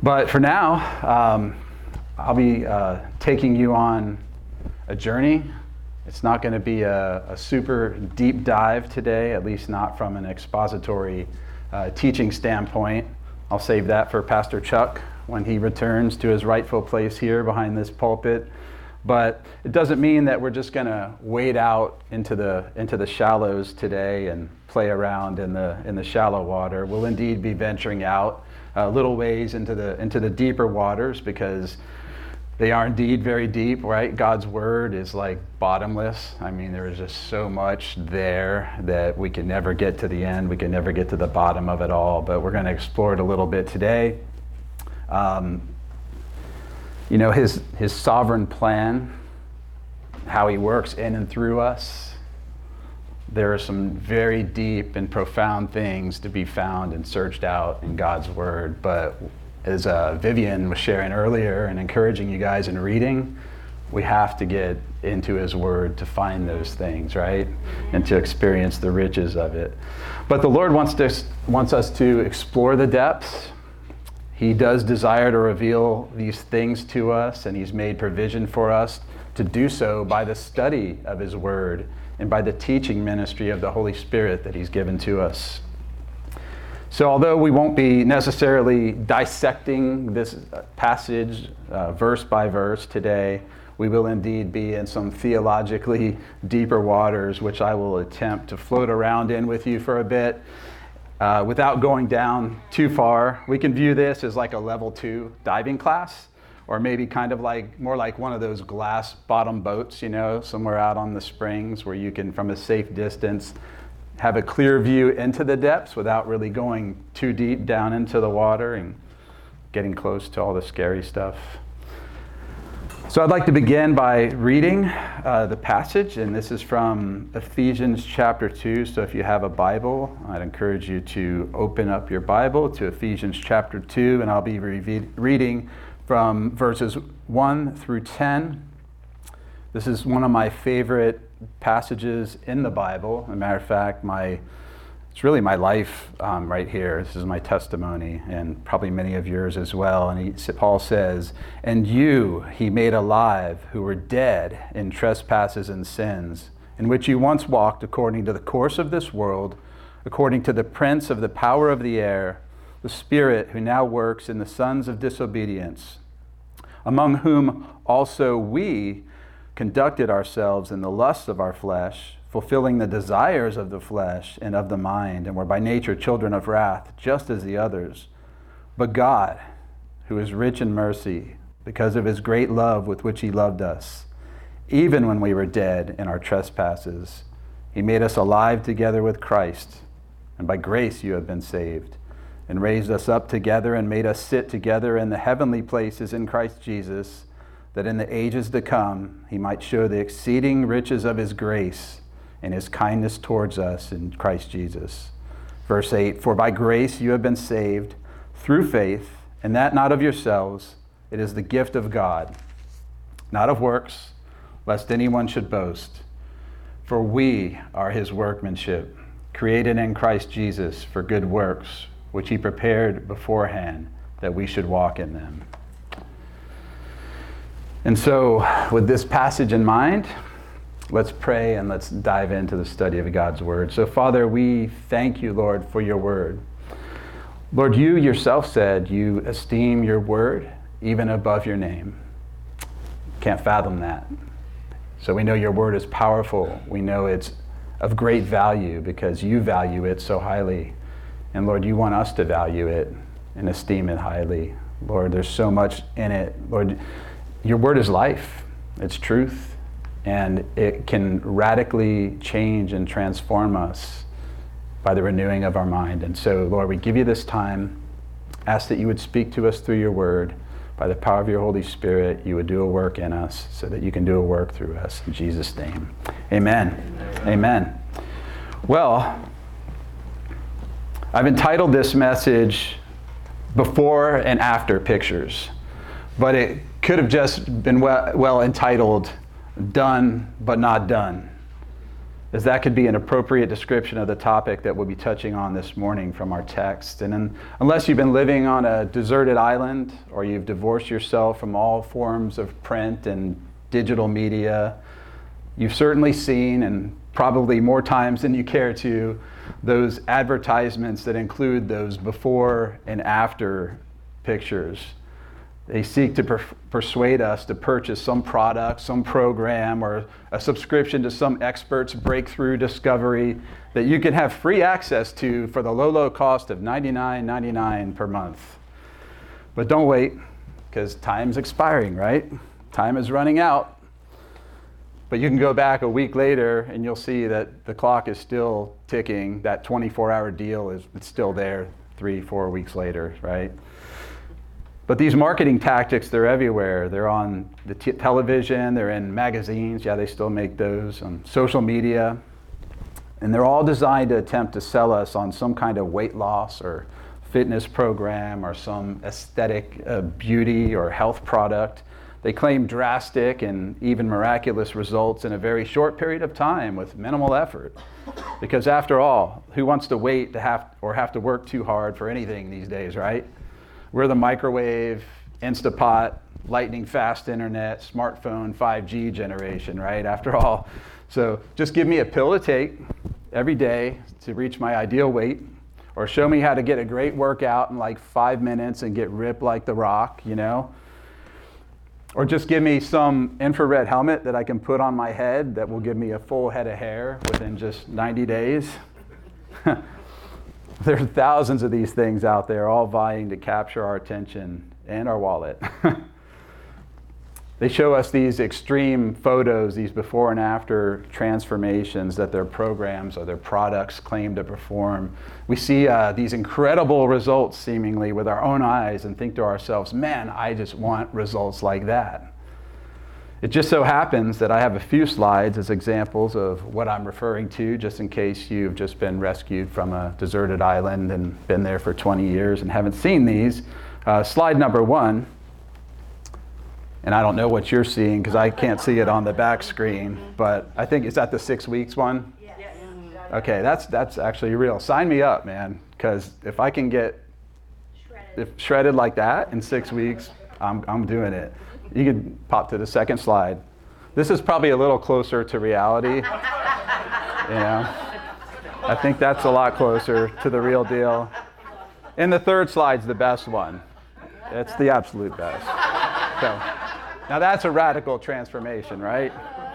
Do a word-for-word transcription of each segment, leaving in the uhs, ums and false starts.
But for now, um, I'll be uh, taking you on a journey. It's not going to be a, a super deep dive today, at least not from an expository uh, teaching standpoint. I'll save that for Pastor Chuck when he returns to his rightful place here behind this pulpit. But it doesn't mean that we're just going to wade out into the into the shallows today and play around in the in the shallow water. We'll indeed be venturing out a little ways into the into the deeper waters, because they are indeed very deep, right? God's word is like bottomless. I mean, there is just so much there that we can never get to the end. We can never get to the bottom of it all, but we're going to explore it a little bit today. Um, you know, his his sovereign plan, how he works in and through us. There are some very deep and profound things to be found and searched out in God's word, but as uh, Vivian was sharing earlier and encouraging you guys in reading, we have to get into his word to find those things, right? And to experience the riches of it. But the Lord wants to wants us to explore the depths. He does desire to reveal these things to us, and he's made provision for us to do so by the study of his word and by the teaching ministry of the Holy Spirit that he's given to us. So although we won't be necessarily dissecting this passage uh, verse by verse today, we will indeed be in some theologically deeper waters, which I will attempt to float around in with you for a bit uh, without going down too far. We can view this as like a level two diving class, or maybe kind of like more like one of those glass bottom boats, you know, somewhere out on the springs where you can, from a safe distance, have a clear view into the depths without really going too deep down into the water and getting close to all the scary stuff. So I'd like to begin by reading uh, the passage, and this is from Ephesians chapter two. So if you have a Bible, I'd encourage you to open up your Bible to Ephesians chapter two, and I'll be re- reading from verses one through ten. This is one of my favorite passages in the Bible. As a matter of fact, my it's really my life um, right here. This is my testimony, and probably many of yours as well. And he, Paul says, "And you he made alive who were dead in trespasses and sins, in which you once walked according to the course of this world, according to the prince of the power of the air, the spirit who now works in the sons of disobedience, among whom also we conducted ourselves in the lusts of our flesh, fulfilling the desires of the flesh and of the mind, and were by nature children of wrath, just as the others. But God, who is rich in mercy, because of his great love with which he loved us, even when we were dead in our trespasses, he made us alive together with Christ, and by grace you have been saved, and raised us up together and made us sit together in the heavenly places in Christ Jesus, that in the ages to come he might show the exceeding riches of his grace and his kindness towards us in Christ Jesus." Verse eight, "For by grace you have been saved through faith, and that not of yourselves. It is the gift of God, not of works, lest anyone should boast. For we are his workmanship, created in Christ Jesus for good works, which he prepared beforehand that we should walk in them." And so, with this passage in mind, let's pray and let's dive into the study of God's word. So, Father, we thank you, Lord, for your word. Lord, you yourself said you esteem your word even above your name. Can't fathom that. So we know your word is powerful. We know it's of great value because you value it so highly. And Lord, you want us to value it and esteem it highly. Lord, there's so much in it. Lord, your word is life. It's truth. And it can radically change and transform us by the renewing of our mind. And so, Lord, we give you this time. Ask that you would speak to us through your word. By the power of your Holy Spirit, you would do a work in us so that you can do a work through us. In Jesus' name, amen. Amen. Amen. Well, I've entitled this message Before and After Pictures, but it could have just been well, well entitled Done But Not Done. as that could be an appropriate description of the topic that we'll be touching on this morning from our text. And then, unless you've been living on a deserted island or you've divorced yourself from all forms of print and digital media, you've certainly seen, and probably more times than you care to, those advertisements that include those before and after pictures. They seek to per- persuade us to purchase some product, some program, or a subscription to some expert's breakthrough discovery that you can have free access to for the low, low cost of ninety-nine ninety-nine per month. But don't wait, because time's expiring, right? Time is running out. But you can go back a week later and you'll see that the clock is still ticking. That twenty-four hour deal is it's still there three, four weeks later, right? But these marketing tactics, they're everywhere. They're on the t- television, they're in magazines. Yeah, they still make those, on social media. And they're all designed to attempt to sell us on some kind of weight loss or fitness program or some aesthetic uh, beauty or health product. They claim drastic and even miraculous results in a very short period of time with minimal effort. Because after all, who wants to wait to have or have to work too hard for anything these days, right? We're the microwave, Instapot, lightning fast internet, smartphone, five G generation, right? After all. So just give me a pill to take every day to reach my ideal weight, or show me how to get a great workout in like five minutes and get ripped like The Rock, you know? Or just give me some infrared helmet that I can put on my head that will give me a full head of hair within just ninety days. There are thousands of these things out there, all vying to capture our attention and our wallet. They show us these extreme photos, these before and after transformations that their programs or their products claim to perform. We see uh, these incredible results seemingly with our own eyes and think to ourselves, man, I just want results like that. It just so happens that I have a few slides as examples of what I'm referring to, just in case you've just been rescued from a deserted island and been there for twenty years and haven't seen these. Uh, slide number one, and I don't know what you're seeing because I can't see it on the back screen, but I think, is that the six weeks one? Yes. Okay, that's that's actually real. Sign me up, man, because if I can get shredded. If shredded like that in six weeks, I'm I'm doing it. You could pop to the second slide. This is probably a little closer to reality. You know, I think that's a lot closer to the real deal. And the third slide's the best one. It's the absolute best. So, now that's a radical transformation, right?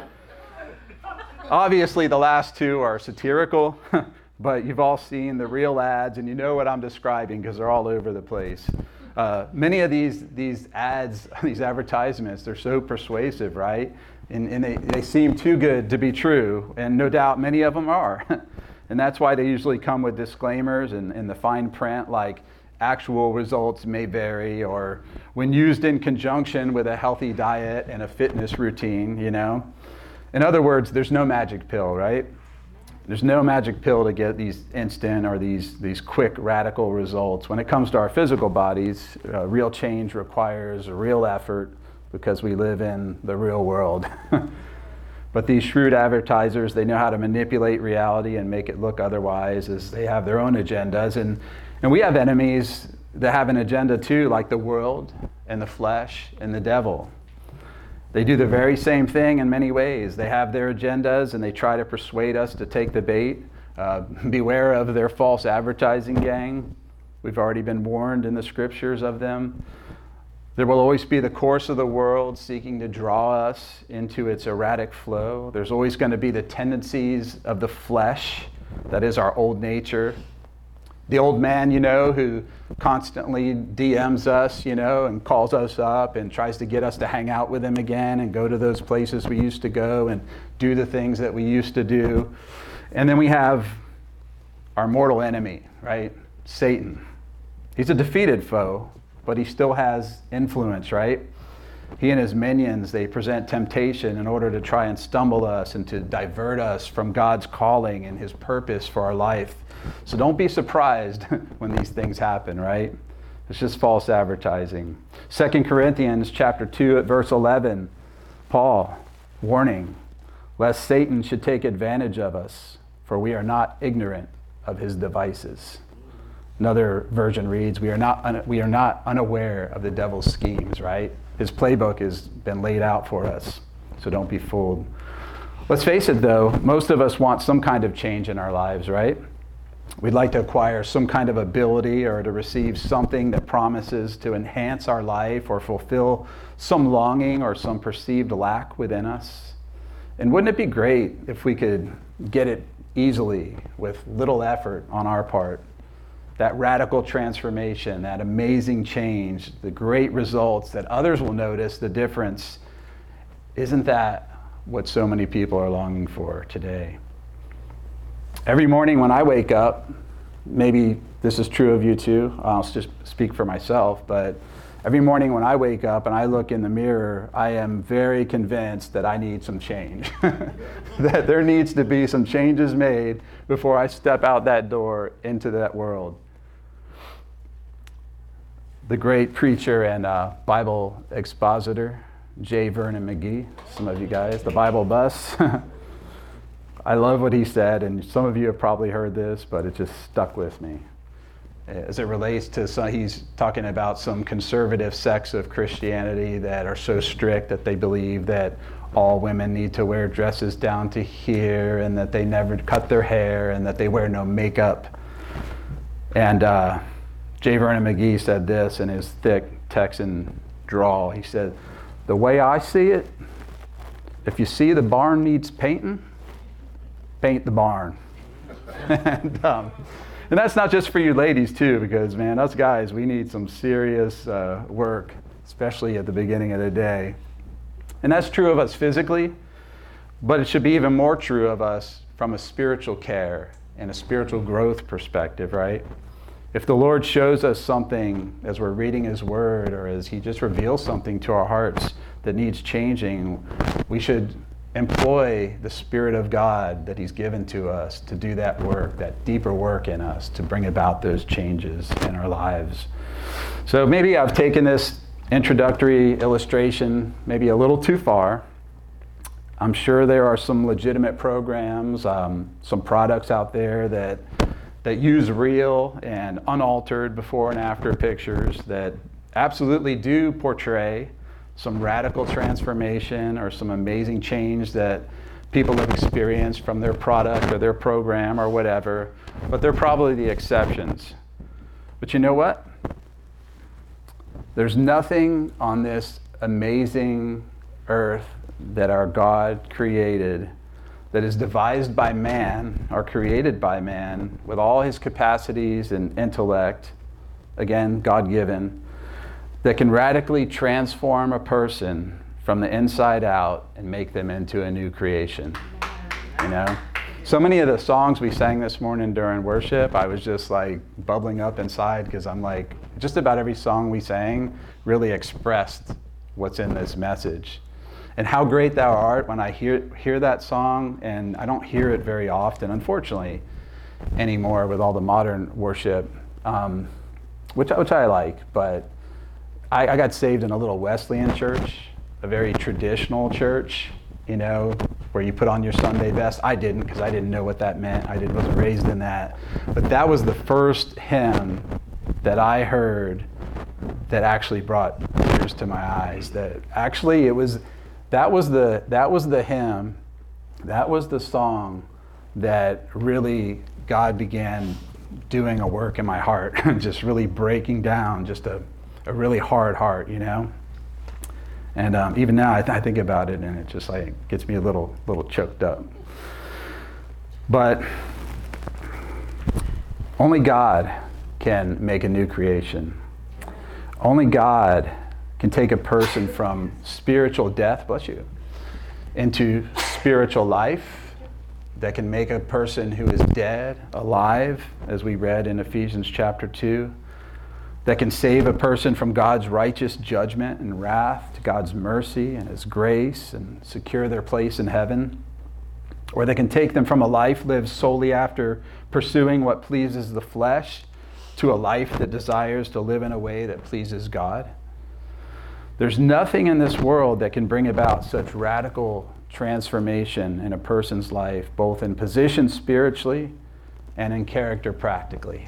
Obviously, the last two are satirical, but you've all seen the real ads, and you know what I'm describing because they're all over the place. Uh, many of these these ads, these advertisements, they're so persuasive, right? And, and they, they seem too good to be true, and no doubt many of them are. And that's why they usually come with disclaimers and, and the fine print, like actual results may vary, or when used in conjunction with a healthy diet and a fitness routine, you know? In other words, there's no magic pill, right? There's no magic pill to get these instant or these, these quick radical results. When it comes to our physical bodies, uh, real change requires a real effort because we live in the real world. But these shrewd advertisers, they know how to manipulate reality and make it look otherwise, as they have their own agendas. And, and we have enemies that have an agenda too, like the world and the flesh and the devil. They do the very same thing in many ways. They have their agendas and they try to persuade us to take the bait. Uh, beware of their false advertising gang. We've already been warned in the scriptures of them. There will always be the course of the world seeking to draw us into its erratic flow. There's always going to be the tendencies of the flesh, that is our old nature. The old man, you know, who constantly D Ms us, you know, and calls us up and tries to get us to hang out with him again and go to those places we used to go and do the things that we used to do. And then we have our mortal enemy, right? Satan. He's a defeated foe, but he still has influence, right? He and his minions, they present temptation in order to try and stumble us and to divert us from God's calling and his purpose for our life. So don't be surprised when these things happen, right? It's just false advertising. Second Corinthians chapter two at verse eleven, Paul, warning, lest Satan should take advantage of us, for we are not ignorant of his devices. Another version reads, we are not un- we are not unaware of the devil's schemes, right? His playbook has been laid out for us, so don't be fooled. Let's face it though, most of us want some kind of change in our lives, right? We'd like to acquire some kind of ability or to receive something that promises to enhance our life or fulfill some longing or some perceived lack within us. And wouldn't it be great if we could get it easily with little effort on our part? That radical transformation, that amazing change, the great results that others will notice the difference. Isn't that what so many people are longing for today? Every morning when I wake up, maybe this is true of you too, I'll just speak for myself, but every morning when I wake up and I look in the mirror, I am very convinced that I need some change. That there needs to be some changes made before I step out that door into that world. The great preacher and uh, Bible expositor, J. Vernon McGee, some of you guys, the Bible bus. I love what he said, and some of you have probably heard this, but it just stuck with me. As it relates to, some, he's talking about some conservative sects of Christianity that are so strict that they believe that all women need to wear dresses down to here, and that they never cut their hair, and that they wear no makeup. And uh, J. Vernon McGee said this in his thick Texan drawl. He said, the way I see it, if you see the barn needs painting, paint the barn. and, um, and that's not just for you ladies too, because man, us guys, we need some serious uh, work, especially at the beginning of the day. And that's true of us physically, but it should be even more true of us from a spiritual care and a spiritual growth perspective, right? If the Lord shows us something as we're reading his word, or as he just reveals something to our hearts that needs changing, we should employ the Spirit of God that he's given to us to do that work, that deeper work in us, to bring about those changes in our lives. So maybe I've taken this introductory illustration maybe a little too far. I'm sure there are some legitimate programs, um, some products out there that that use real and unaltered before and after pictures that absolutely do portray some radical transformation or some amazing change that people have experienced from their product or their program or whatever, but they're probably the exceptions. But you know what? There's nothing on this amazing earth that our God created that is devised by man or created by man with all his capacities and intellect, again, God-given, that can radically transform a person from the inside out and make them into a new creation. You know? So many of the songs we sang this morning during worship, I was just like bubbling up inside, because I'm like, just about every song we sang really expressed what's in this message. And how great thou art, when I hear hear that song, and I don't hear it very often, unfortunately, anymore with all the modern worship, um, which, which I like, but I, I got saved in a little Wesleyan church, a very traditional church, you know, where you put on your Sunday best. I didn't, because I didn't know what that meant. I didn't, wasn't raised in that. But that was the first hymn that I heard that actually brought tears to my eyes. That actually it was... That was the that was the hymn, that was the song that really God began doing a work in my heart, just really breaking down just a, a really hard heart, you know. And um, even now I, th- I think about it, and it just like gets me a little little choked up. But only God can make a new creation. Only God can take a person from spiritual death, bless you, into spiritual life, that can make a person who is dead alive, as we read in Ephesians chapter two, that can save a person from God's righteous judgment and wrath to God's mercy and his grace and secure their place in heaven, or that can take them from a life lived solely after pursuing what pleases the flesh to a life that desires to live in a way that pleases God. There's nothing in this world that can bring about such radical transformation in a person's life, both in position spiritually and in character practically.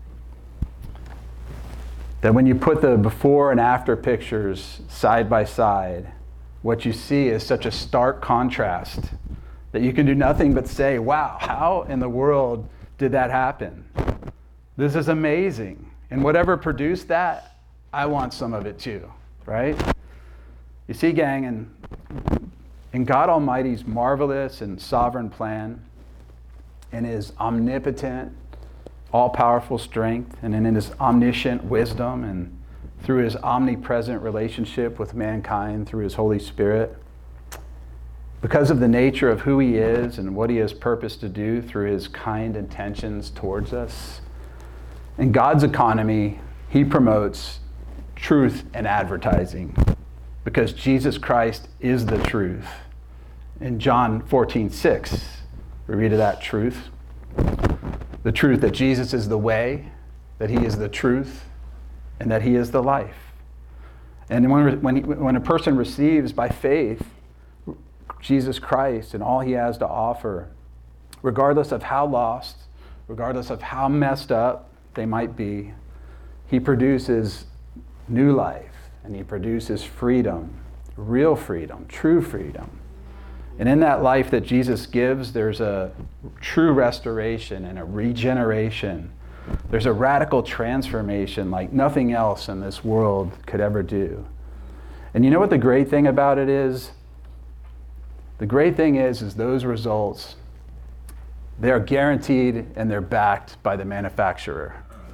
That when you put the before and after pictures side by side, what you see is such a stark contrast that you can do nothing but say, wow, how in the world did that happen? This is amazing. And whatever produced that, I want some of it too, right? You see, gang, in, in God Almighty's marvelous and sovereign plan, in his omnipotent, all-powerful strength, and in his omniscient wisdom, and through his omnipresent relationship with mankind through his Holy Spirit, because of the nature of who he is and what he has purposed to do through his kind intentions towards us, in God's economy, he promotes truth and advertising, because Jesus Christ is the truth. In John fourteen six, we read of that truth. The truth that Jesus is the way, that he is the truth, and that he is the life. And when, when, he, when a person receives by faith Jesus Christ and all he has to offer, regardless of how lost, regardless of how messed up they might be, he produces new life, and he produces freedom, real freedom, true freedom. And in that life that Jesus gives, there's a true restoration and a regeneration. There's a radical transformation like nothing else in this world could ever do. And you know what the great thing about it is? The great thing is, is those results, they're guaranteed and they're backed by the manufacturer.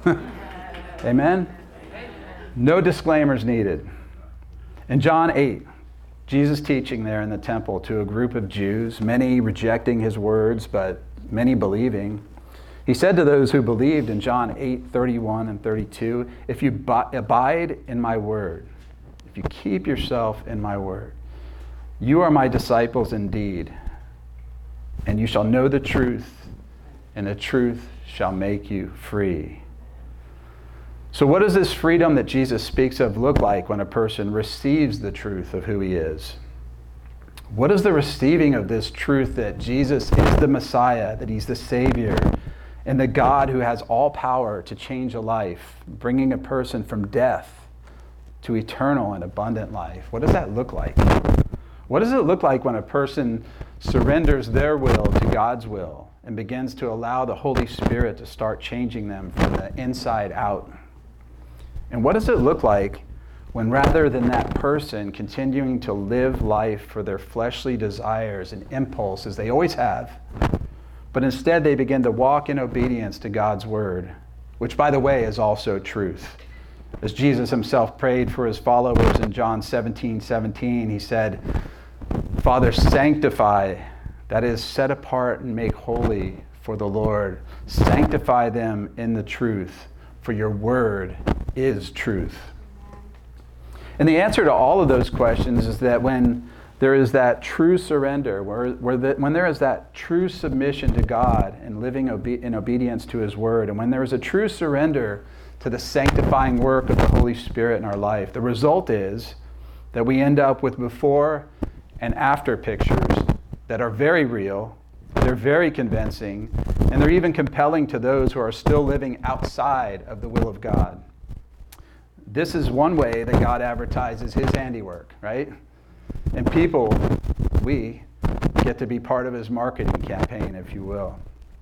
Amen? No disclaimers needed. In John eight, Jesus teaching there in the temple to a group of Jews, many rejecting his words, but many believing. He said to those who believed in John eight, thirty-one and thirty-two, if you abide in my word, if you keep yourself in my word, you are my disciples indeed, and you shall know the truth, and the truth shall make you free. So what does this freedom that Jesus speaks of look like when a person receives the truth of who he is? What is the receiving of this truth that Jesus is the Messiah, that he's the Savior, and the God who has all power to change a life, bringing a person from death to eternal and abundant life? What does that look like? What does it look like when a person surrenders their will to God's will and begins to allow the Holy Spirit to start changing them from the inside out? And what does it look like when, rather than that person continuing to live life for their fleshly desires and impulses they always have, but instead they begin to walk in obedience to God's word, which, by the way, is also truth. As Jesus himself prayed for his followers in John seventeen seventeen, he said, Father, sanctify, that is, set apart and make holy for the Lord. Sanctify them in the truth, for your word is truth. And the answer to all of those questions is that when there is that true surrender, where, where the, when there is that true submission to God and living obe- in obedience to his word, and when there is a true surrender to the sanctifying work of the Holy Spirit in our life, the result is that we end up with before and after pictures that are very real, they're very convincing, and they're even compelling to those who are still living outside of the will of God. This is one way that God advertises his handiwork, right? And people, we, get to be part of his marketing campaign, if you will.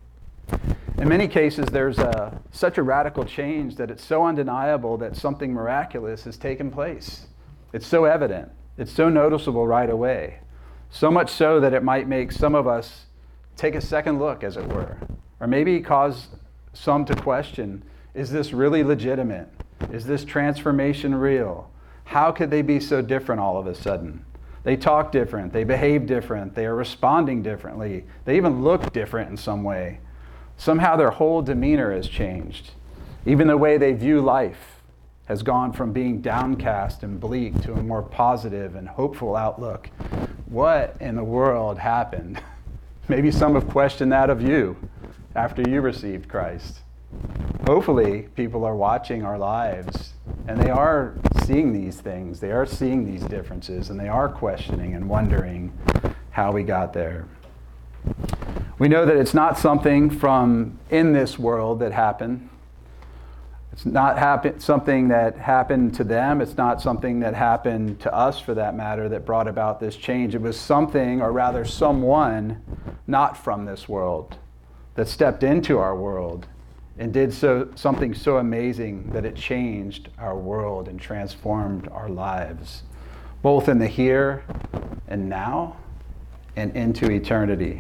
In many cases, there's a, such a radical change that it's so undeniable that something miraculous has taken place. It's so evident. It's so noticeable right away. So much so that it might make some of us take a second look, as it were. Or maybe cause some to question, is this really legitimate? Is this transformation real? How could they be so different all of a sudden? They talk different. They behave different. They are responding differently. They even look different in some way. Somehow their whole demeanor has changed. Even the way they view life has gone from being downcast and bleak to a more positive and hopeful outlook. What in the world happened? Maybe some have questioned that of you after you received Christ. Hopefully, people are watching our lives and they are seeing these things. They are seeing these differences and they are questioning and wondering, how we got there. We know that it's not something from in this world that happened. It's not happen- something that happened to them. It's not something that happened to us, for that matter, that brought about this change. It was something, or rather someone, not from this world, that stepped into our world and did so something so amazing that it changed our world and transformed our lives, both in the here and now and into eternity.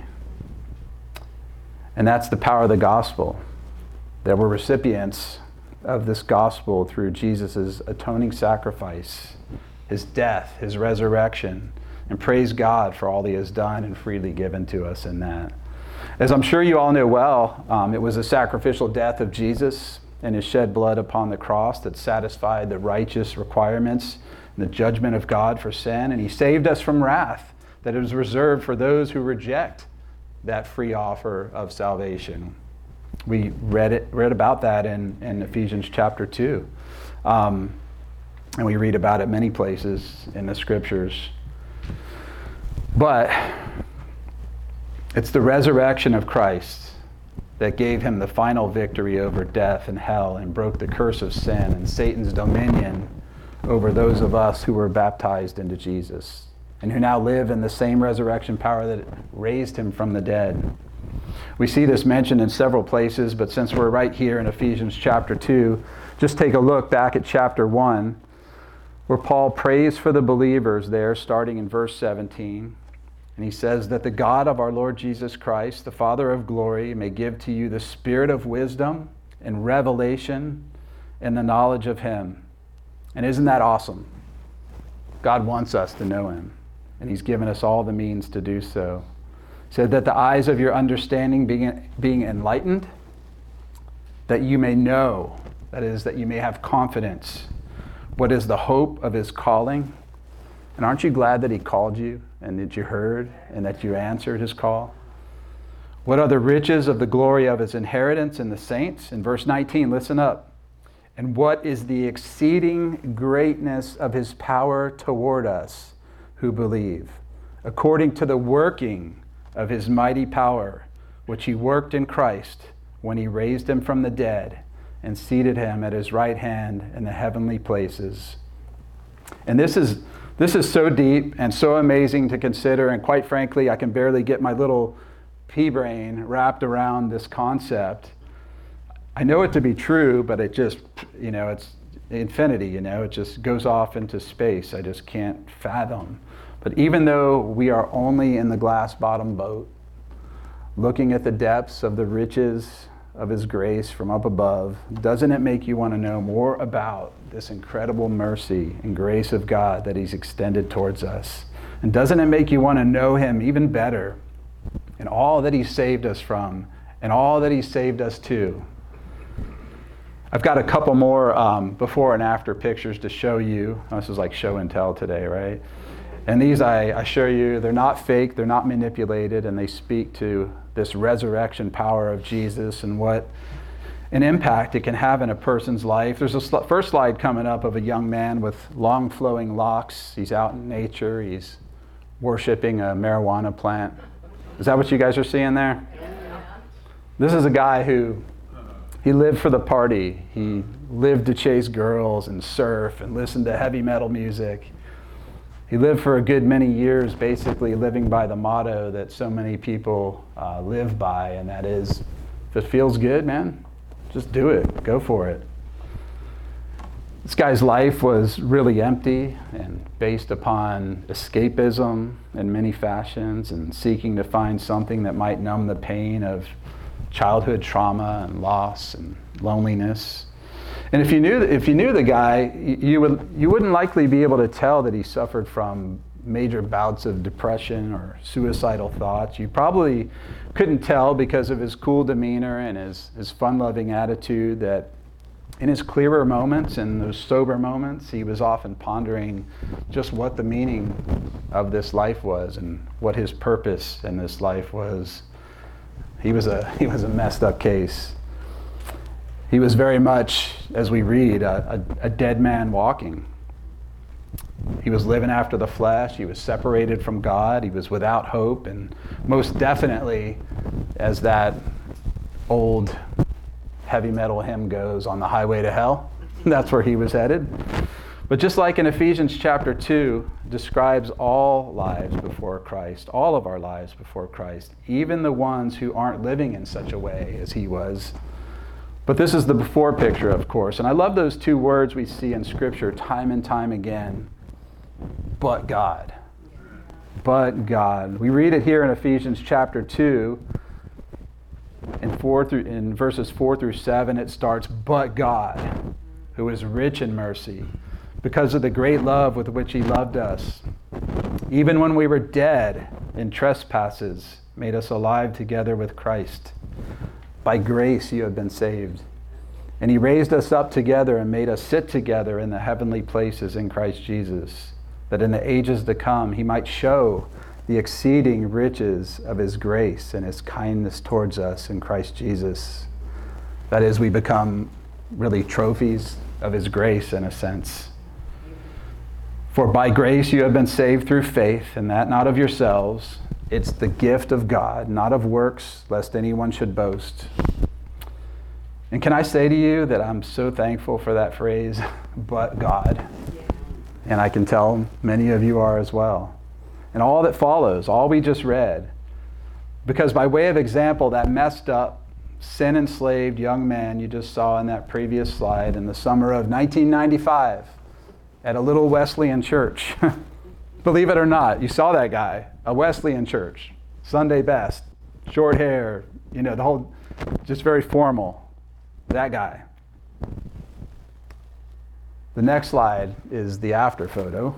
And that's the power of the gospel, that we're recipients of this gospel through Jesus' atoning sacrifice, his death, his resurrection, and praise God for all he has done and freely given to us in that. As I'm sure you all know well, um, it was a sacrificial death of Jesus and his shed blood upon the cross that satisfied the righteous requirements and the judgment of God for sin, and he saved us from wrath that is reserved for those who reject that free offer of salvation. We read it, read about that in, in Ephesians chapter two. Um, and we read about it many places in the scriptures. But it's the resurrection of Christ that gave him the final victory over death and hell and broke the curse of sin and Satan's dominion over those of us who were baptized into Jesus and who now live in the same resurrection power that raised him from the dead. We see this mentioned in several places, but since we're right here in Ephesians chapter two, just take a look back at chapter one, where Paul prays for the believers there, starting in verse seventeen. And he says that the God of our Lord Jesus Christ, the Father of glory, may give to you the spirit of wisdom and revelation and the knowledge of him. And isn't that awesome? God wants us to know him, and he's given us all the means to do so. He said that the eyes of your understanding being, being enlightened, that you may know, that is, that you may have confidence, what is the hope of his calling. And aren't you glad that he called you and that you heard and that you answered his call? What are the riches of the glory of his inheritance in the saints? In verse nineteen, listen up. And what is the exceeding greatness of his power toward us who believe, according to the working of his mighty power, which he worked in Christ when he raised him from the dead and seated him at his right hand in the heavenly places. And this is This is so deep and so amazing to consider, and quite frankly, I can barely get my little pea brain wrapped around this concept. I know it to be true, but it just, you know, it's infinity, you know, it just goes off into space. I just can't fathom. But even though we are only in the glass bottom boat, looking at the depths of the riches of his grace from up above, doesn't it make you want to know more about this incredible mercy and grace of God that he's extended towards us? And doesn't it make you want to know him even better and all that he saved us from and all that he saved us to? I've got a couple more um, before and after pictures to show you. This is like show and tell today, right? And these I, I show you, they're not fake, they're not manipulated, and they speak to this resurrection power of Jesus and what an impact it can have in a person's life. There's a sl- first slide coming up of a young man with long flowing locks. He's out in nature. He's worshiping a marijuana plant. Is that what you guys are seeing there? Yeah. This is a guy who, he lived for the party. He lived to chase girls and surf and listen to heavy metal music. He lived for a good many years basically living by the motto that so many people uh, live by, and that is, if it feels good, man, just do it. Go for it. This guy's life was really empty and based upon escapism in many fashions and seeking to find something that might numb the pain of childhood trauma and loss and loneliness. And if you knew if you knew the guy, you would you wouldn't likely be able to tell that he suffered from major bouts of depression or suicidal thoughts. You probably couldn't tell because of his cool demeanor and his, his fun-loving attitude that in his clearer moments and those sober moments, he was often pondering just what the meaning of this life was and what his purpose in this life was. He was a he was a messed up case. He was very much, as we read, a, a, a dead man walking. He was living after the flesh. He was separated from God. He was without hope. And most definitely, as that old heavy metal hymn goes, on the highway to hell, that's where he was headed. But just like in Ephesians chapter two, describes all lives before Christ, all of our lives before Christ, even the ones who aren't living in such a way as he was. But this is the before picture, of course. And I love those two words we see in Scripture time and time again. But God. But God. We read it here in Ephesians chapter two. In, four through, in verses four through seven, it starts, but God, who is rich in mercy, because of the great love with which he loved us, even when we were dead in trespasses, made us alive together with Christ. By grace you have been saved. And he raised us up together and made us sit together in the heavenly places in Christ Jesus, that in the ages to come he might show the exceeding riches of his grace and his kindness towards us in Christ Jesus. That is, we become really trophies of his grace in a sense. For by grace you have been saved through faith, and that not of yourselves. It's the gift of God, not of works, lest anyone should boast. And can I say to you that I'm so thankful for that phrase, but God. And I can tell many of you are as well. And all that follows, all we just read. Because by way of example, that messed up, sin-enslaved young man you just saw in that previous slide in the summer of nineteen ninety-five at a little Wesleyan church. Believe it or not, you saw that guy, a Wesleyan church, Sunday best, short hair, you know, the whole, just very formal. That guy. The next slide is the after photo.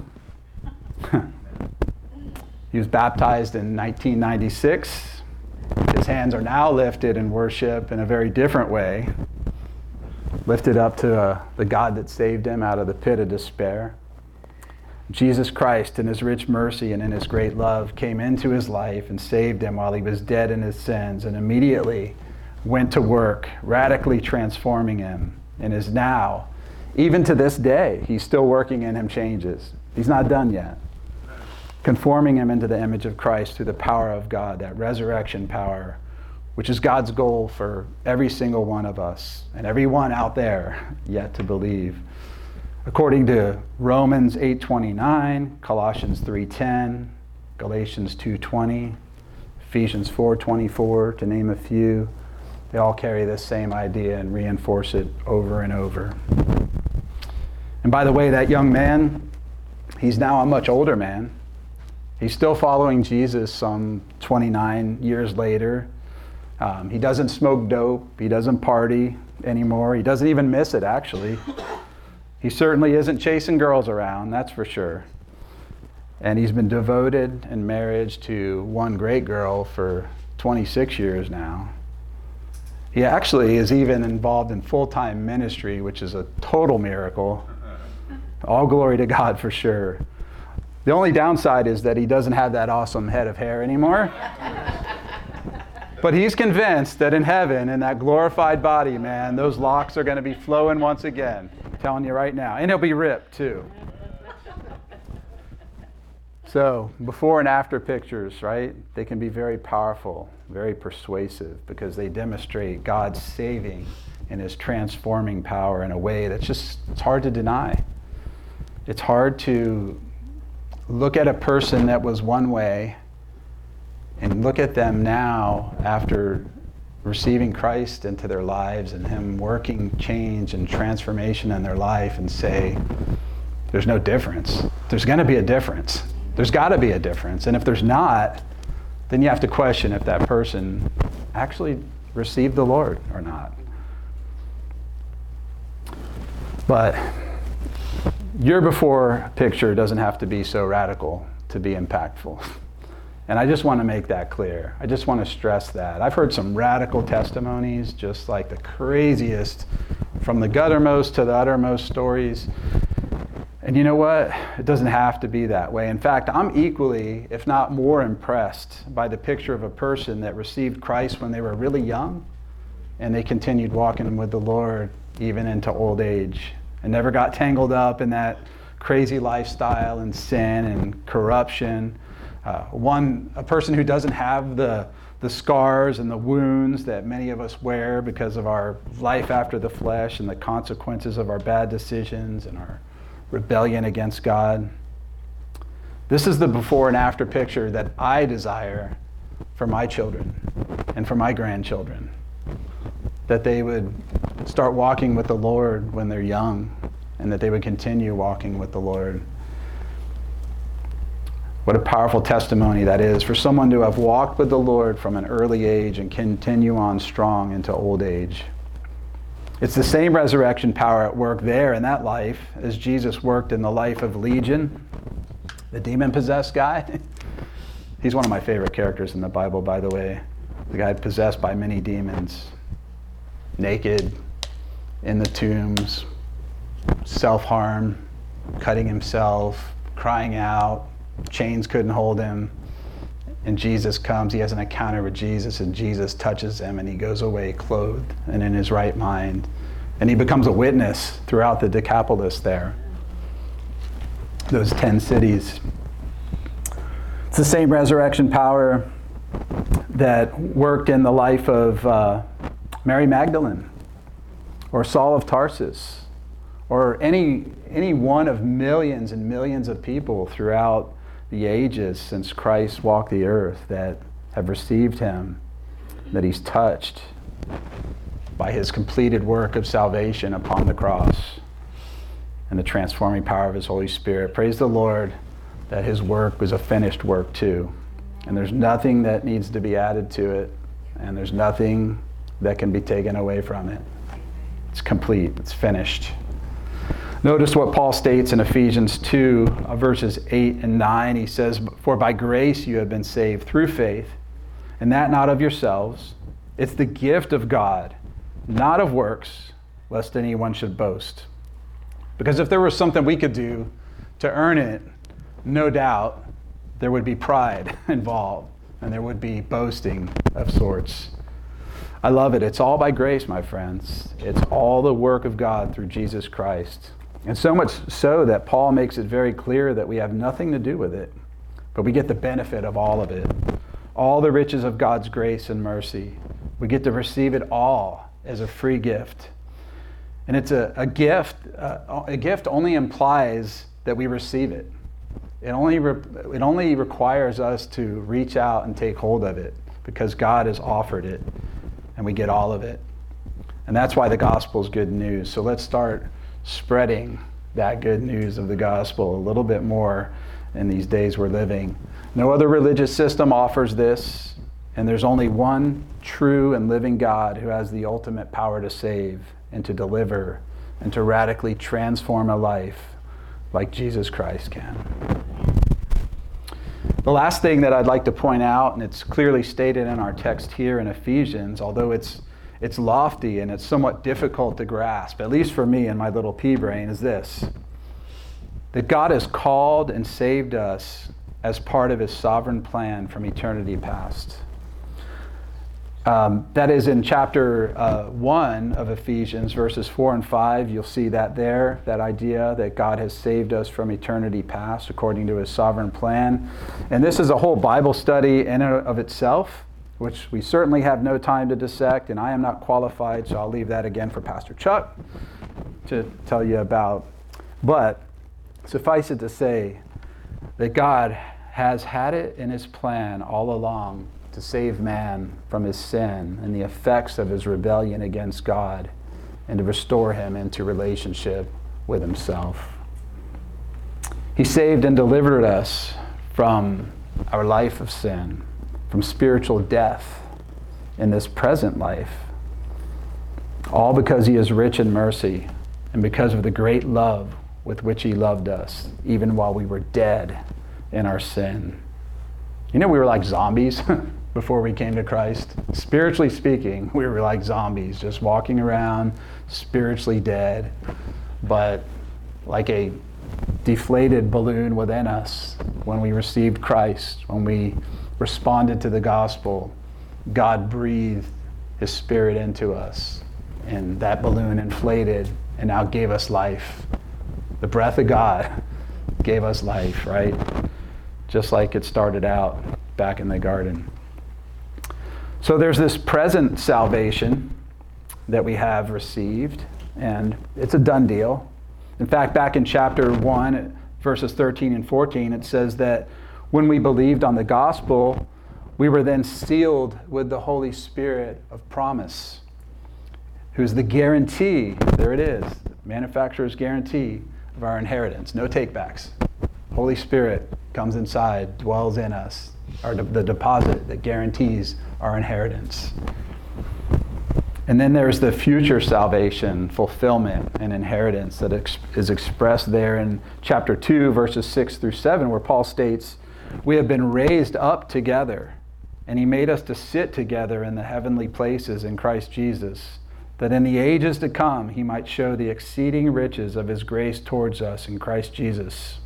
He was baptized in nineteen ninety-six. His hands are now lifted in worship in a very different way. Lifted up to uh, the God that saved him out of the pit of despair. Jesus Christ, in his rich mercy and in his great love, came into his life and saved him while he was dead in his sins, and immediately went to work, radically transforming him, and is now, even to this day, he's still working in him changes. He's not done yet. Conforming him into the image of Christ through the power of God, that resurrection power, which is God's goal for every single one of us and everyone out there yet to believe. According to Romans eight twenty-nine, Colossians three ten, Galatians two twenty, Ephesians four twenty-four, to name a few, they all carry this same idea and reinforce it over and over. And by the way, that young man, he's now a much older man. He's still following Jesus some twenty-nine years later. Um, he doesn't smoke dope. He doesn't party anymore. He doesn't even miss it, actually. He certainly isn't chasing girls around, that's for sure. And he's been devoted in marriage to one great girl for twenty-six years now. He actually is even involved in full-time ministry, which is a total miracle. All glory to God for sure. The only downside is that he doesn't have that awesome head of hair anymore. But he's convinced that in heaven, in that glorified body, man, those locks are going to be flowing once again. I'm telling you right now. And he'll be ripped, too. So, before and after pictures, right? They can be very powerful, very persuasive, because they demonstrate God's saving and his transforming power in a way that's just, it's hard to deny. It's hard to look at a person that was one way and look at them now after receiving Christ into their lives and him working change and transformation in their life and say, there's no difference. There's going to be a difference. There's got to be a difference. And if there's not, then you have to question if that person actually received the Lord or not. But your before picture doesn't have to be so radical to be impactful. And I just want to make that clear. I just want to stress that. I've heard some radical testimonies, just like the craziest, from the guttermost to the uttermost stories. And you know what? It doesn't have to be that way. In fact, I'm equally, if not more, impressed by the picture of a person that received Christ when they were really young, and they continued walking with the Lord even into old age, and never got tangled up in that crazy lifestyle and sin and corruption. Uh, one, a person who doesn't have the, the scars and the wounds that many of us wear because of our life after the flesh and the consequences of our bad decisions and our rebellion against God. This is the before and after picture that I desire for my children and for my grandchildren. That they would start walking with the Lord when they're young, and that they would continue walking with the Lord. What a powerful testimony that is for someone to have walked with the Lord from an early age and continue on strong into old age. It's the same resurrection power at work there in that life as Jesus worked in the life of Legion, the demon-possessed guy. He's one of my favorite characters in the Bible, by the way. The guy possessed by many demons, naked, in the tombs, self-harm, cutting himself, crying out, chains couldn't hold him. And Jesus comes, he has an encounter with Jesus, and Jesus touches him, and he goes away clothed and in his right mind. And he becomes a witness throughout the Decapolis there, those ten cities. It's the same resurrection power that worked in the life of uh, Mary Magdalene, or Saul of Tarsus, or any any one of millions and millions of people throughout the ages since Christ walked the earth that have received him, that he's touched by his completed work of salvation upon the cross and the transforming power of his Holy Spirit. Praise the Lord that his work was a finished work too. And there's nothing that needs to be added to it, and there's nothing that can be taken away from it. It's complete, it's finished. Notice what Paul states in Ephesians two, uh, verses eight and nine. He says, "For by grace you have been saved through faith, and that not of yourselves. It's the gift of God, not of works, lest anyone should boast." Because if there was something we could do to earn it, no doubt there would be pride involved, and there would be boasting of sorts. I love it. It's all by grace, my friends. It's all the work of God through Jesus Christ. And so much so that Paul makes it very clear that we have nothing to do with it, but we get the benefit of all of it. All the riches of God's grace and mercy. We get to receive it all as a free gift. And it's a, a gift. Uh, a gift only implies that we receive it. It only, re- it only requires us to reach out and take hold of it because God has offered it, and we get all of it. And that's why the gospel is good news. So let's start spreading that good news of the gospel a little bit more in these days we're living. No other religious system offers this, and there's only one true and living God who has the ultimate power to save and to deliver and to radically transform a life like Jesus Christ can. The last thing that I'd like to point out, and it's clearly stated in our text here in Ephesians, although it's it's lofty and it's somewhat difficult to grasp, at least for me and my little pea brain, is this: that God has called and saved us as part of his sovereign plan from eternity past. Um, that is in chapter uh, one of Ephesians, verses four and five. You'll see that there, that idea that God has saved us from eternity past according to his sovereign plan. And this is a whole Bible study in and of itself, which we certainly have no time to dissect, and I am not qualified, so I'll leave that again for Pastor Chuck to tell you about. But suffice it to say that God has had it in his plan all along to save man from his sin and the effects of his rebellion against God, and to restore him into relationship with himself. He saved and delivered us from our life of sin, from spiritual death in this present life, all because he is rich in mercy and because of the great love with which he loved us, even while we were dead in our sin. You know, we were like zombies before we came to Christ. Spiritually speaking, we were like zombies, just walking around, spiritually dead, but like a deflated balloon within us when we received Christ, when we responded to the gospel. God breathed his Spirit into us, and that balloon inflated and now gave us life. The breath of God gave us life, right? Just like it started out back in the garden. So there's this present salvation that we have received, and it's a done deal. In fact, back in chapter one, verses thirteen and fourteen, it says that when we believed on the gospel, we were then sealed with the Holy Spirit of promise, who's the guarantee, there it is, manufacturer's guarantee of our inheritance. No takebacks. Holy Spirit comes inside, dwells in us, our de- the deposit that guarantees our inheritance. And then there's the future salvation, fulfillment, and inheritance that ex- is expressed there in chapter two, verses six through seven, where Paul states, "We have been raised up together, and he made us to sit together in the heavenly places in Christ Jesus, that in the ages to come he might show the exceeding riches of his grace towards us in Christ Jesus."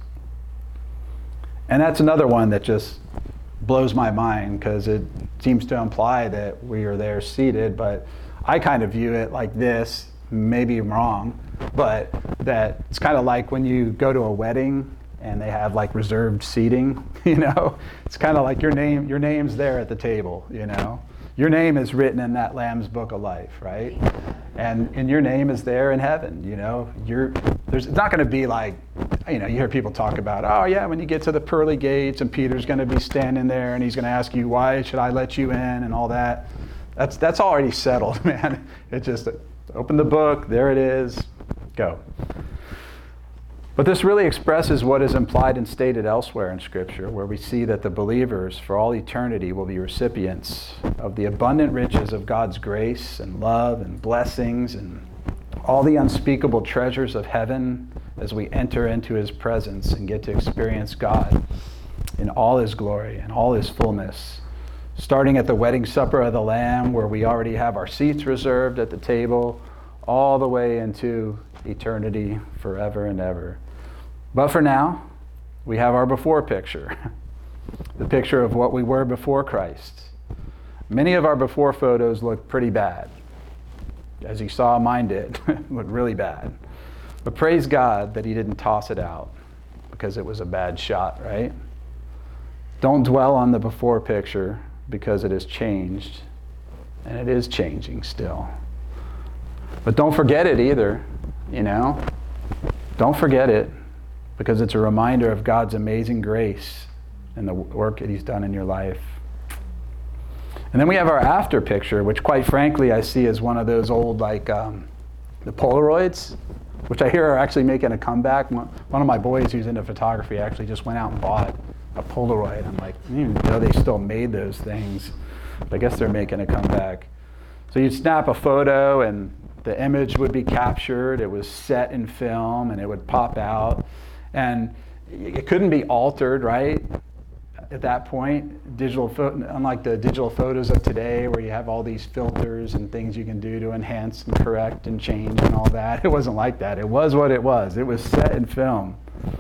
And that's another one that just blows my mind, because it seems to imply that we are there seated, but I kind of view it like this, maybe I'm wrong, but that it's kind of like when you go to a wedding and they have like reserved seating, you know? It's kind of like your name, your name's there at the table, you know? Your name is written in that Lamb's Book of Life, right? And and your name is there in heaven, you know? You're there's it's not going to be like, you know, you hear people talk about, oh yeah, when you get to the pearly gates and Peter's going to be standing there and he's going to ask you, why should I let you in, and all that. That's that's already settled, man. It just open the book, there it is, go. But this really expresses what is implied and stated elsewhere in Scripture, where we see that the believers for all eternity will be recipients of the abundant riches of God's grace and love and blessings and all the unspeakable treasures of heaven as we enter into his presence and get to experience God in all his glory and all his fullness. Starting at the wedding supper of the Lamb, where we already have our seats reserved at the table, all the way into eternity forever and ever. But for now, we have our before picture, the picture of what we were before Christ. Many of our before photos look pretty bad. As you saw, mine did, looked really bad. But praise God that he didn't toss it out because it was a bad shot, right? Don't dwell on the before picture because it has changed, and it is changing still. But don't forget it either, you know? Don't forget it, because it's a reminder of God's amazing grace and the work that he's done in your life. And then we have our after picture, which quite frankly I see as one of those old, like, um, the Polaroids, which I hear are actually making a comeback. One of my boys who's into photography actually just went out and bought a Polaroid. I'm like, I didn't even know they still made those things. But I guess they're making a comeback. So you'd snap a photo and the image would be captured. It was set in film and it would pop out. And it couldn't be altered, right? At that point, digital pho- unlike the digital photos of today where you have all these filters and things you can do to enhance and correct and change and all that. It wasn't like that. It was what it was. It was set in film.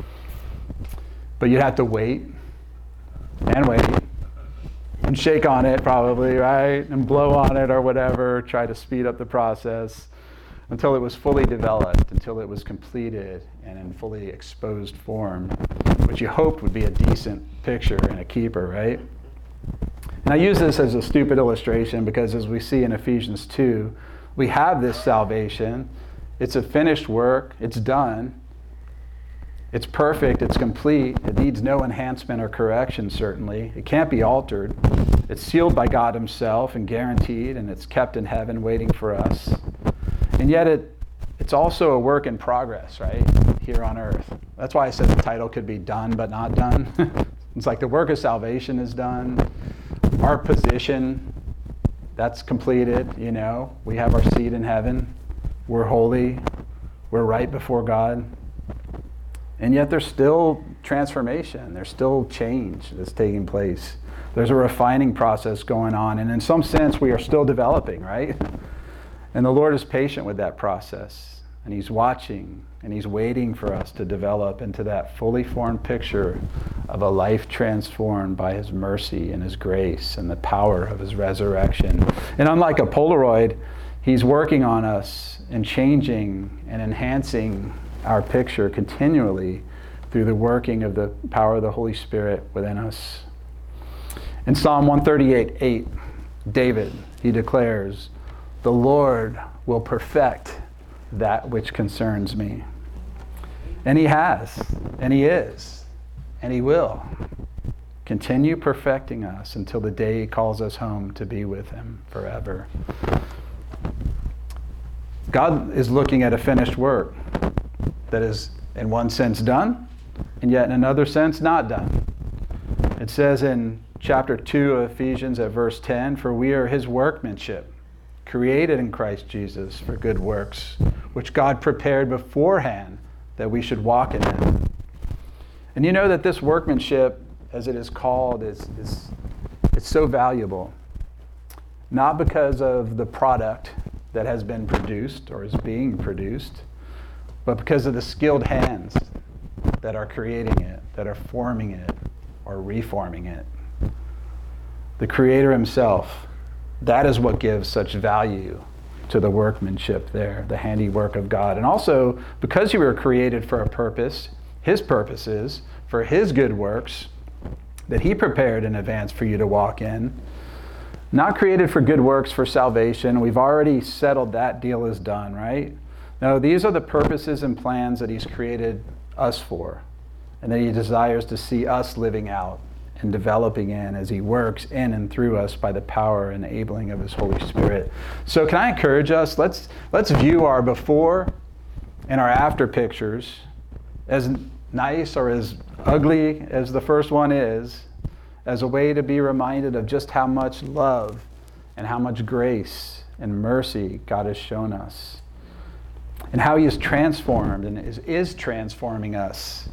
But you'd have to wait and wait and shake on it probably, right? And blow on it or whatever, try to speed up the process until it was fully developed, until it was completed and in fully exposed form, which you hoped would be a decent picture and a keeper, right? And I use this as a stupid illustration because as we see in Ephesians two, we have this salvation. It's a finished work. It's done. It's perfect. It's complete. It needs no enhancement or correction, certainly. It can't be altered. It's sealed by God himself and guaranteed, and it's kept in heaven waiting for us. And yet it it's also a work in progress, right, here on earth. That's why I said the title could be Done But Not Done. It's like the work of salvation is done. Our position, that's completed, you know. We have our seat in heaven. We're holy. We're right before God. And yet there's still transformation. There's still change that's taking place. There's a refining process going on. And in some sense, we are still developing, right? And the Lord is patient with that process. And he's watching and he's waiting for us to develop into that fully formed picture of a life transformed by his mercy and his grace and the power of his resurrection. And unlike a Polaroid, he's working on us and changing and enhancing our picture continually through the working of the power of the Holy Spirit within us. In Psalm one thirty-eight, eight, David, he declares, "The Lord will perfect that which concerns me." And he has, and he is, and he will continue perfecting us until the day he calls us home to be with him forever. God is looking at a finished work that is in one sense done, and yet in another sense not done. It says in chapter two of Ephesians at verse ten, "For we are his workmanship, created in Christ Jesus for good works, which God prepared beforehand that we should walk in them." And you know that this workmanship, as it is called, is, is it's so valuable, not because of the product that has been produced or is being produced, but because of the skilled hands that are creating it, that are forming it or reforming it. The Creator himself, that is what gives such value to the workmanship there, the handiwork of God. And also, because you were created for a purpose, his purposes, for his good works that he prepared in advance for you to walk in, not created for good works for salvation. We've already settled that deal is done, right? No, these are the purposes and plans that he's created us for, and that he desires to see us living out and developing in as he works in and through us by the power and enabling of his Holy Spirit. So can I encourage us, let's let's view our before and our after pictures, as nice or as ugly as the first one is, as a way to be reminded of just how much love and how much grace and mercy God has shown us, and how he is transformed and is, is transforming us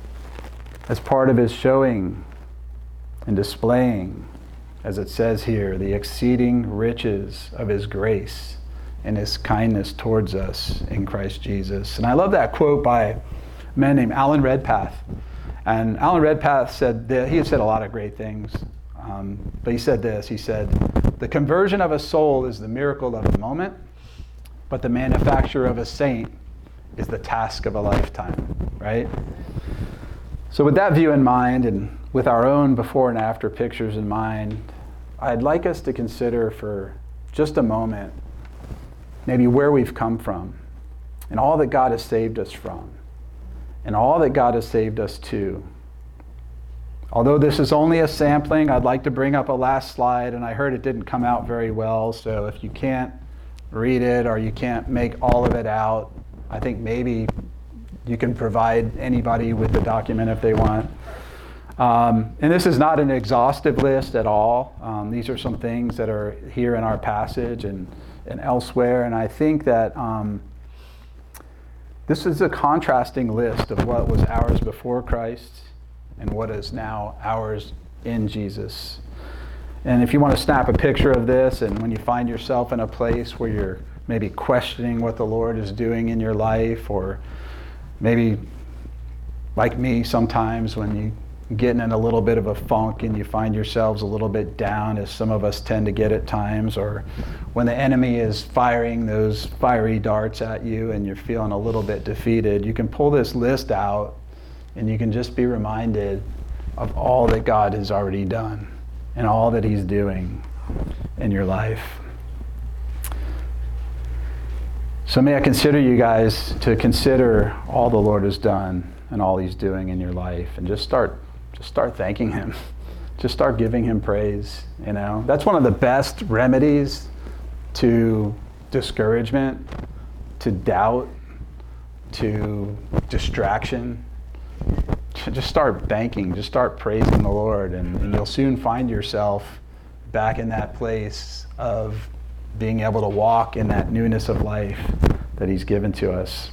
as part of his showing and displaying, as it says here, the exceeding riches of his grace and his kindness towards us in Christ Jesus. And I love that quote by a man named Alan Redpath. And Alan Redpath said that he had said a lot of great things, um, but he said this. He said, "The conversion of a soul is the miracle of a moment, but the manufacture of a saint is the task of a lifetime," right? So with that view in mind, and with our own before and after pictures in mind, I'd like us to consider for just a moment maybe where we've come from and all that God has saved us from and all that God has saved us to. Although this is only a sampling, I'd like to bring up a last slide, and I heard it didn't come out very well, so if you can't read it or you can't make all of it out, I think maybe you can provide anybody with the document if they want. Um, and this is not an exhaustive list at all. Um, these are some things that are here in our passage and, and elsewhere. And I think that um, this is a contrasting list of what was ours before Christ and what is now ours in Jesus. And if you want to snap a picture of this, and when you find yourself in a place where you're maybe questioning what the Lord is doing in your life, or maybe like me sometimes when you getting in a little bit of a funk and you find yourselves a little bit down, as some of us tend to get at times, or when the enemy is firing those fiery darts at you and you're feeling a little bit defeated, you can pull this list out and you can just be reminded of all that God has already done and all that he's doing in your life. So may I consider you guys to consider all the Lord has done and all he's doing in your life, and just start Just start thanking him. Just start giving him praise, you know. That's one of the best remedies to discouragement, to doubt, to distraction. Just start thanking, just start praising the Lord, and, and you'll soon find yourself back in that place of being able to walk in that newness of life that he's given to us.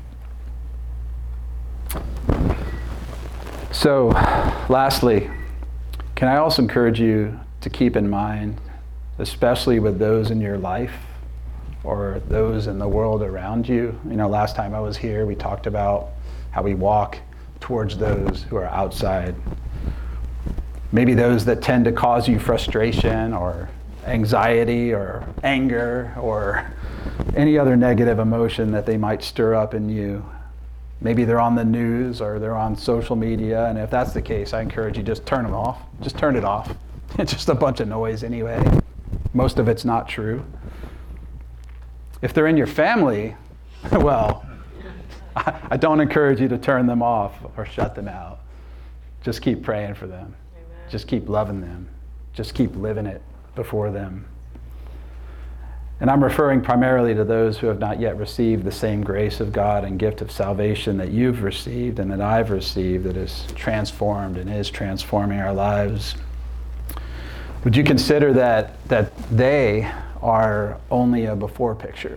So, lastly, can I also encourage you to keep in mind, especially with those in your life or those in the world around you. You know, last time I was here, we talked about how we walk towards those who are outside. Maybe those that tend to cause you frustration or anxiety or anger or any other negative emotion that they might stir up in you. Maybe they're on the news or they're on social media, and if that's the case, I encourage you just turn them off. Just turn it off. It's just a bunch of noise anyway. Most of it's not true. If they're in your family, well, I don't encourage you to turn them off or shut them out. Just keep praying for them. Amen. Just keep loving them. Just keep living it before them. And I'm referring primarily to those who have not yet received the same grace of God and gift of salvation that you've received and that I've received, that is transformed and is transforming our lives. Would you consider that that they are only a before picture?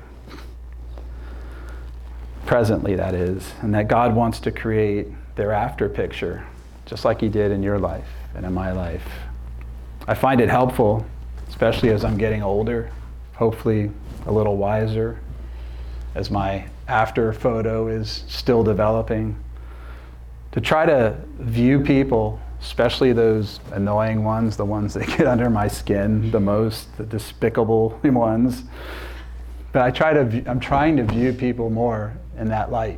Presently, that is, and that God wants to create their after picture, just like he did in your life and in my life. I find it helpful, especially as I'm getting older, hopefully a little wiser, as my after photo is still developing, to try to view people, especially those annoying ones, the ones that get under my skin the most, the despicable ones. But I try to, I'm trying to view people more in that light.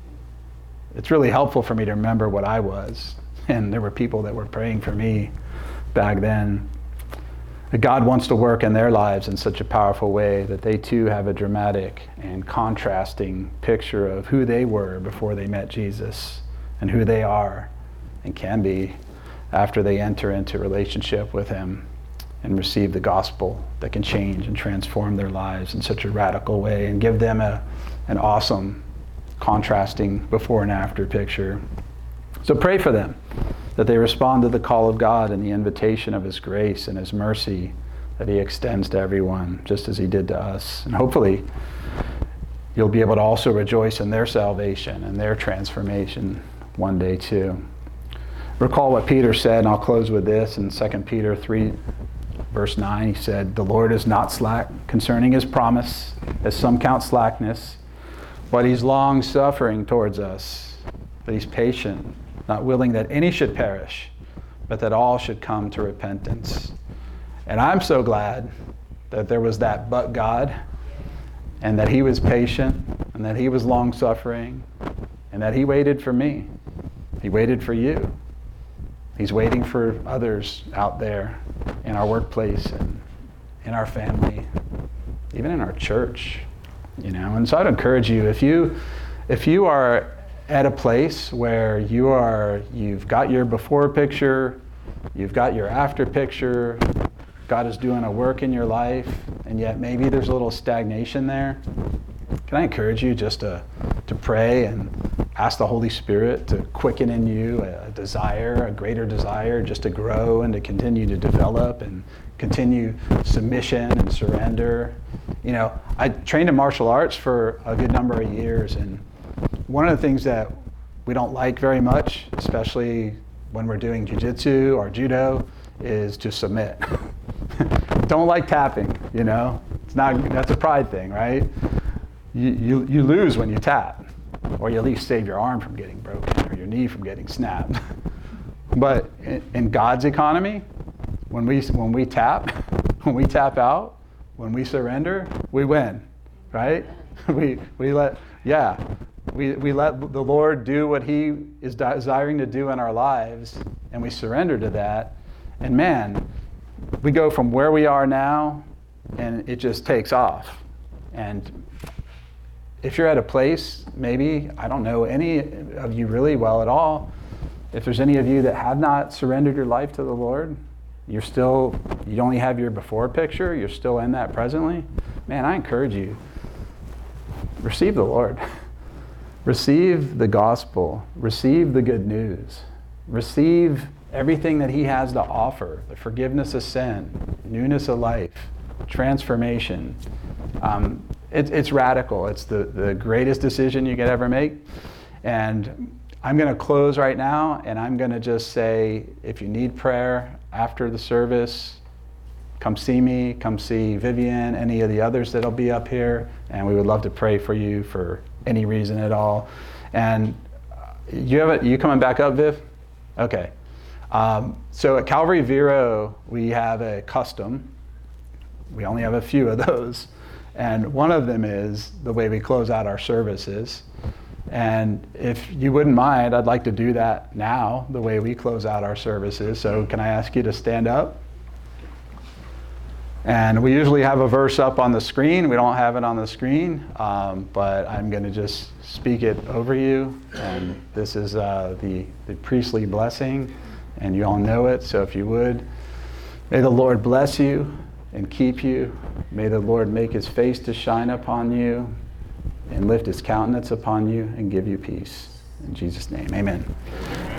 It's really helpful for me to remember what I was, and there were people that were praying for me back then. That God wants to work in their lives in such a powerful way that they too have a dramatic and contrasting picture of who they were before they met Jesus and who they are and can be after they enter into relationship with him and receive the gospel that can change and transform their lives in such a radical way and give them a, an awesome contrasting before and after picture. So pray for them, that they respond to the call of God and the invitation of his grace and his mercy that he extends to everyone, just as he did to us. And hopefully, you'll be able to also rejoice in their salvation and their transformation one day too. Recall what Peter said, and I'll close with this in Second Peter three, verse nine. He said, "The Lord is not slack concerning his promise, as some count slackness, but he's long-suffering towards us, that he's patient, not willing that any should perish, but that all should come to repentance." And I'm so glad that there was that but God, and that he was patient, and that he was long-suffering, and that he waited for me. He waited for you. He's waiting for others out there in our workplace and in our family, even in our church, you know. And so I'd encourage you, if you if you are at a place where you are, you've got your before picture, you've got your after picture, God is doing a work in your life, and yet maybe there's a little stagnation there, can I encourage you just to, to pray and ask the Holy Spirit to quicken in you a, a desire, a greater desire just to grow and to continue to develop and continue submission and surrender. You know, I trained in martial arts for a good number of years, and one of the things that we don't like very much, especially when we're doing jiu-jitsu or judo, is to submit. Don't like tapping, you know? It's not, that's a pride thing, right? You, you, you lose when you tap, or you at least save your arm from getting broken or your knee from getting snapped. But in, in God's economy, when we, when we tap, when we tap out, when we surrender, we win, right? We, we let, yeah. We we let the Lord do what he is desiring to do in our lives, and we surrender to that. And man, we go from where we are now, and it just takes off. And if you're at a place, maybe, I don't know any of you really well at all, if there's any of you that have not surrendered your life to the Lord, you're still, you only have your before picture, you're still in that presently, man, I encourage you, receive the Lord. Receive the gospel. Receive the good news. Receive everything that he has to offer, the forgiveness of sin, newness of life, transformation. Um, it, it's radical. It's the, the greatest decision you could ever make. And I'm going to close right now, and I'm going to just say, if you need prayer after the service, come see me, come see Vivian, any of the others that'll be up here, and we would love to pray for you for any reason at all. And you have a, you coming back up, Viv? Okay. Um, so at Calvary Vero, we have a custom. We only have a few of those. And one of them is the way we close out our services. And if you wouldn't mind, I'd like to do that now, the way we close out our services. So can I ask you to stand up? And we usually have a verse up on the screen. We don't have it on the screen, um, but I'm going to just speak it over you. And this is uh, the, the priestly blessing, and you all know it. So if you would, may the Lord bless you and keep you. May the Lord make his face to shine upon you and lift his countenance upon you and give you peace. In Jesus' name, amen.